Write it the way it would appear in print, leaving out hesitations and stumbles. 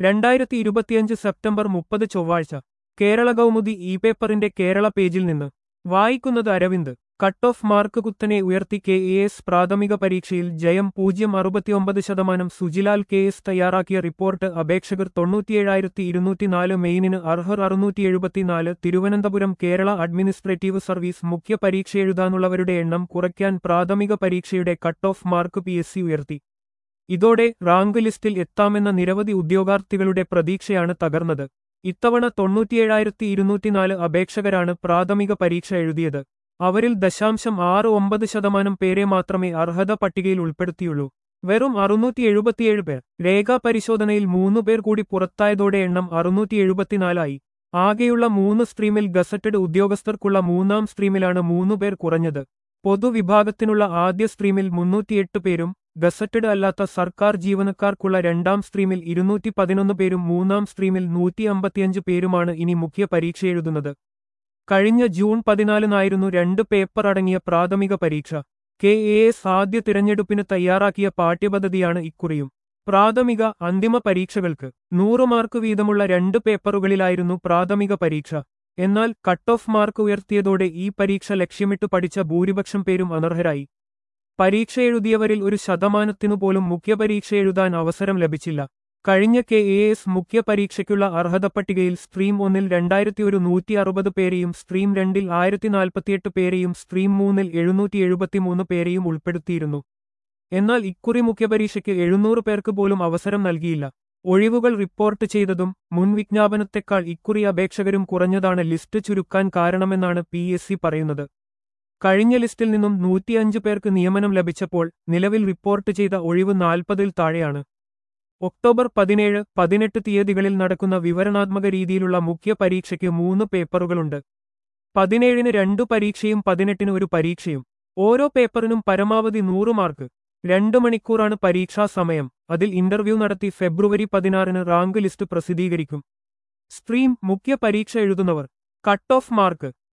2025 September 30 ചൊവ്വാഴ്ച Kerala Kaumudi E പേപ്പറിന്റെ കേരള പേജിൽ നിന്ന് വായിക്കുന്നത് അരവിന്ദ്. കട്ട് ഓഫ് മാർക്ക് കുത്തനെ ഉയർത്തി KAS പ്രാഥമിക പരീക്ഷയിൽ ജയം 0,69%. സുജിലാൽ KS തയ്യാറാക്കിയ റിപ്പോർട്ട്. അപേക്ഷകർ 97,204, മെയിനിന് അർഹർ 674. തിരുവനന്തപുരം. കേരള അഡ്മിനിസ്ട്രേറ്റീവ് സർവീസ് മുഖ്യ പരീക്ഷയെഴുതാനുള്ളവരുടെ എണ്ണം കുറയ്ക്കാൻ പ്രാഥമിക പരീക്ഷയുടെ കട്ട് ഓഫ് മാർക്ക് PSC ഉയർത്തി. ഇതോടെ റാങ്ക് ലിസ്റ്റിൽ എത്താമെന്ന നിരവധി ഉദ്യോഗാർത്ഥികളുടെ പ്രതീക്ഷയാണ് തകർന്നത്. ഇത്തവണ 97,204 അപേക്ഷകരാണ് പ്രാഥമിക പരീക്ഷ എഴുതിയത്. അവരിൽ 0.69% പേരെ മാത്രമേ അർഹത പട്ടികയിൽ ഉൾപ്പെടുത്തിയുള്ളൂ. വെറും 677 പേർ. രേഖാ പരിശോധനയിൽ 3 പേർ കൂടി പുറത്തായതോടെ എണ്ണം 674 ആയി. ആകെയുള്ള 3 സ്ട്രീമിൽ ഗസറ്റഡ് ഉദ്യോഗസ്ഥർക്കുള്ള 3-ാം സ്ട്രീമിലാണ് 3 പേർ കുറഞ്ഞത്. പൊതുവിഭാഗത്തിനുള്ള ആദ്യ സ്ട്രീമിൽ 308 പേരും ഗസറ്റഡ് അല്ലാത്ത സർക്കാർ ജീവനക്കാർക്കുള്ള 2-ാം സ്ട്രീമിൽ 211 പേരും 3-ാം സ്ട്രീമിൽ 155 പേരുമാണ് ഇനി മുഖ്യ പരീക്ഷയെഴുതുന്നത്. കഴിഞ്ഞ ജൂൺ 14-നായിരുന്നു 2 പേപ്പർ അടങ്ങിയ പ്രാഥമിക പരീക്ഷ. KAS ആദ്യ തിരഞ്ഞെടുപ്പിന് തയ്യാറാക്കിയ പാഠ്യപദ്ധതിയാണ് ഇക്കുറിയും. പ്രാഥമിക, അന്തിമ പരീക്ഷകൾക്ക് 100 മാർക്ക് വീതമുള്ള 2 പേപ്പറുകളിലായിരുന്നു പ്രാഥമിക പരീക്ഷ. എന്നാൽ കട്ട് ഓഫ് മാർക്ക് ഉയർത്തിയതോടെ ഈ പരീക്ഷ ലക്ഷ്യമിട്ട് പഠിച്ച ഭൂരിപക്ഷം പേരും അനർഹരായി. പരീക്ഷ എഴുതിയവരിൽ 1% പോലും മുഖ്യപരീക്ഷ എഴുതാൻ അവസരം ലഭിച്ചില്ല. കഴിഞ്ഞ KAS മുഖ്യ പരീക്ഷയ്ക്കുള്ള അർഹതപ്പട്ടികയിൽ സ്ട്രീം 1-ൽ 2,160 പേരെയും സ്ട്രീം 2-ൽ 1,048 പേരെയും സ്ട്രീം 3-ൽ 773 പേരെയും ഉൾപ്പെടുത്തിയിരുന്നു. എന്നാൽ ഇക്കുറി മുഖ്യപരീക്ഷയ്ക്ക് 700 പേർക്ക് പോലും അവസരം നൽകിയില്ല. ഒഴിവുകൾ റിപ്പോർട്ട് ചെയ്തതും മുൻ വിജ്ഞാപനത്തെക്കാൾ ഇക്കുറി അപേക്ഷകരും കുറഞ്ഞതാണ് ലിസ്റ്റ് ചുരുക്കാൻ കാരണമെന്നാണ് PSC പറയുന്നത്. കഴിഞ്ഞ ലിസ്റ്റിൽ നിന്നും 105 പേർക്ക് നിയമനം ലഭിച്ചപ്പോൾ നിലവിൽ റിപ്പോർട്ട് ചെയ്ത ഒഴിവ് 40-ൽ താഴെയാണ്. ഒക്ടോബർ 17, 18 തീയതികളിൽ നടക്കുന്ന വിവരണാത്മക രീതിയിലുള്ള മുഖ്യ പരീക്ഷയ്ക്ക് 3 പേപ്പറുകളുണ്ട്. 17-ന് 2 പരീക്ഷയും 18-ന് 1 പരീക്ഷയും. ഓരോ പേപ്പറിനും പരമാവധി 100 മാർക്ക്. 2 മണിക്കൂറാണ് പരീക്ഷാ സമയം. അതിൽ ഇന്റർവ്യൂ നടത്തി ഫെബ്രുവരി 16-ന് റാങ്ക് ലിസ്റ്റ് പ്രസിദ്ധീകരിക്കും. സ്ട്രീം മുഖ്യ പരീക്ഷ എഴുതുന്നവർ. Cut off mark